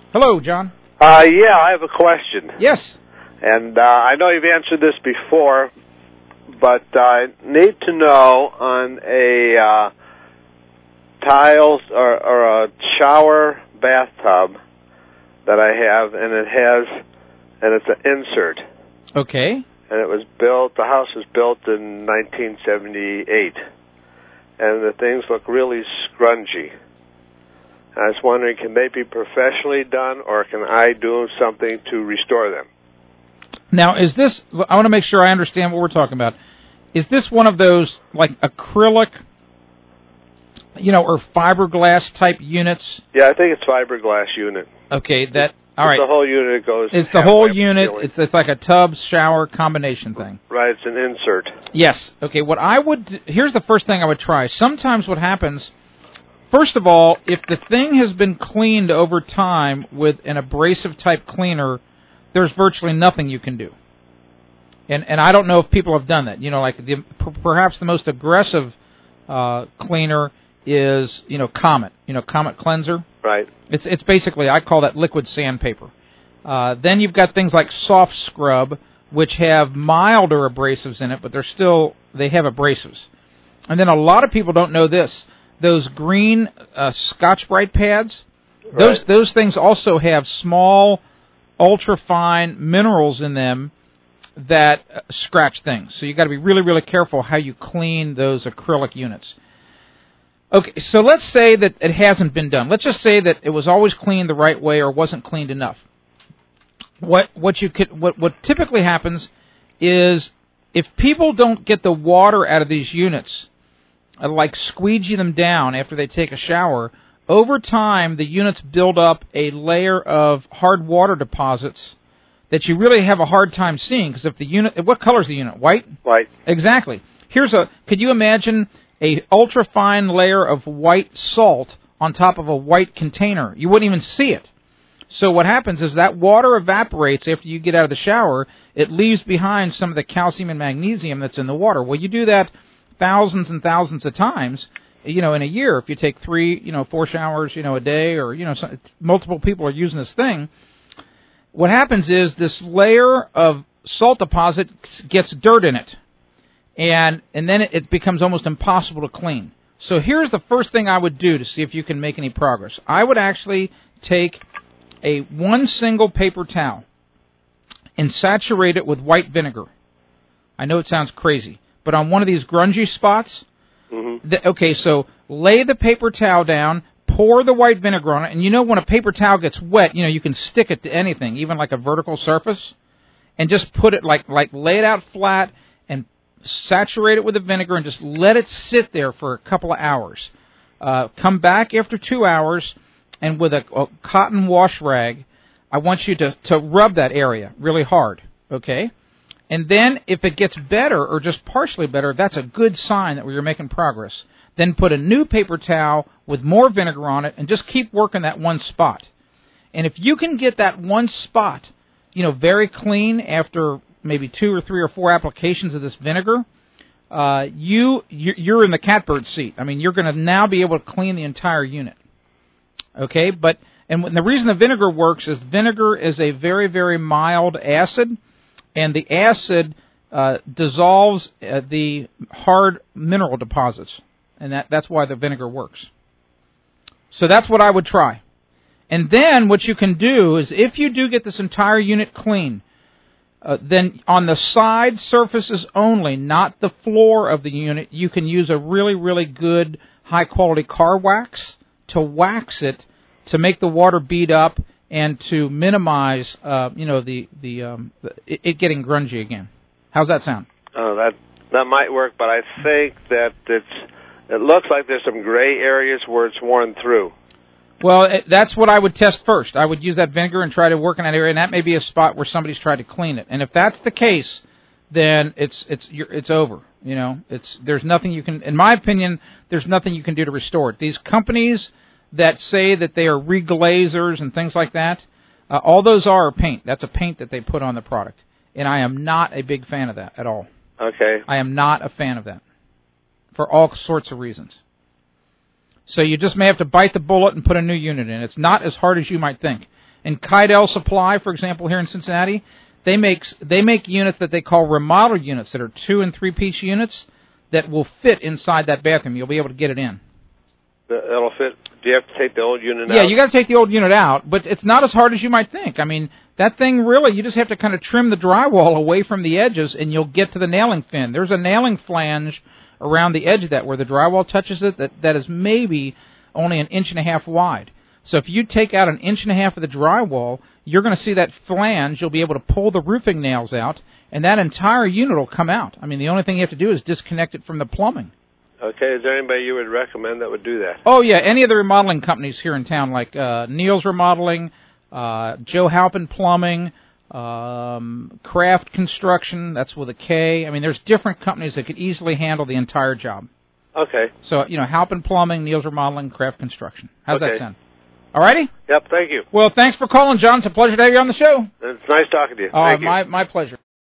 Hello, John. Yeah, I have a question. Yes. And I know you've answered this before, but I need to know on a tiles or a shower bathtub that I have, and it's an insert. Okay. And the house was built in 1978, and the things look really scrungy. I was wondering, can they be professionally done, or can I do something to restore them? Now, I want to make sure I understand what we're talking about. Is this one of those, like, acrylic, or fiberglass type units? Yeah, I think it's fiberglass unit. Okay, all right. The whole unit goes... It's the whole unit. It's like a tub, shower, combination thing. Right, it's an insert. Yes. Okay, here's the first thing I would try. Sometimes what happens... First of all, if the thing has been cleaned over time with an abrasive-type cleaner, there's virtually nothing you can do. And I don't know if people have done that. Perhaps the most aggressive cleaner is, Comet. Comet cleanser. Right. It's basically, I call that liquid sandpaper. Then you've got things like soft scrub, which have milder abrasives in it, but they have abrasives. And then a lot of people don't know this. Those green Scotch-Brite pads, right. those things also have small, ultra-fine minerals in them that scratch things. So you've got to be really, really careful how you clean those acrylic units. Okay, so let's say that it hasn't been done. Let's just say that it was always cleaned the right way or wasn't cleaned enough. What typically happens is if people don't get the water out of these units, like squeegee them down after they take a shower, over time the units build up a layer of hard water deposits that you really have a hard time seeing, because what color is the unit? White? White. Exactly. Could you imagine a ultra-fine layer of white salt on top of a white container? You wouldn't even see it. So what happens is that water evaporates after you get out of the shower. It leaves behind some of the calcium and magnesium that's in the water. Well, you do that thousands and thousands of times, in a year. If you take 4 showers, a day, or, multiple people are using this thing, what happens is this layer of salt deposit gets dirt in it, and then it becomes almost impossible to clean. So here's the first thing I would do to see if you can make any progress. I would actually take one single paper towel and saturate it with white vinegar. I know it sounds crazy, but on one of these grungy spots, so lay the paper towel down, pour the white vinegar on it, and when a paper towel gets wet, you can stick it to anything, even like a vertical surface, and just put it lay it out flat and saturate it with the vinegar and just let it sit there for a couple of hours. Come back after 2 hours, and with a cotton wash rag, I want you to rub that area really hard, okay? And then if it gets better or just partially better, that's a good sign that you're making progress. Then put a new paper towel with more vinegar on it and just keep working that one spot. And if you can get that one spot, very clean after maybe 2 or 3 or 4 applications of this vinegar, you're in the catbird seat. I mean, you're going to now be able to clean the entire unit. Okay? And the reason the vinegar works is vinegar is a very, very mild acid, and the acid dissolves the hard mineral deposits, and that's why the vinegar works. So that's what I would try. And then what you can do is, if you do get this entire unit clean, then on the side surfaces only, not the floor of the unit, you can use a really, really good high-quality car wax to wax it, to make the water bead up, and to minimize, it getting grungy again. How's that sound? Oh, that might work, but I think that it looks like there's some gray areas where it's worn through. Well, that's what I would test first. I would use that vinegar and try to work in that area, and that may be a spot where somebody's tried to clean it. And if that's the case, then it's over. There's nothing you can. In my opinion, there's nothing you can do to restore it. These companies that say that they are reglazers and things like that, all those are paint. That's a paint that they put on the product. And I am not a big fan of that at all. Okay. I am not a fan of that for all sorts of reasons. So you just may have to bite the bullet and put a new unit in. It's not as hard as you might think. And Kydell Supply, for example, here in Cincinnati, they make units that they call remodel units that are 2- and 3-piece units that will fit inside that bathroom. You'll be able to get it in. That'll fit. Do you have to take the old unit out? Yeah, you got to take the old unit out, but it's not as hard as you might think. I mean, that thing really, you just have to kind of trim the drywall away from the edges, and you'll get to the nailing fin. There's a nailing flange around the edge of that where the drywall touches it that is maybe only 1.5 inches wide. So if you take out 1.5 inches of the drywall, you're going to see that flange. You'll be able to pull the roofing nails out, and that entire unit will come out. I mean, the only thing you have to do is disconnect it from the plumbing. Okay, is there anybody you would recommend that would do that? Oh, yeah, any of the remodeling companies here in town, like Neil's Remodeling, Joe Halpin Plumbing, Craft Construction, that's with a K. I mean, there's different companies that could easily handle the entire job. Okay. So, Halpin Plumbing, Neil's Remodeling, Craft Construction. How's that sound? All righty? Yep, thank you. Well, thanks for calling, John. It's a pleasure to have you on the show. It's nice talking to you. Thank you. My pleasure.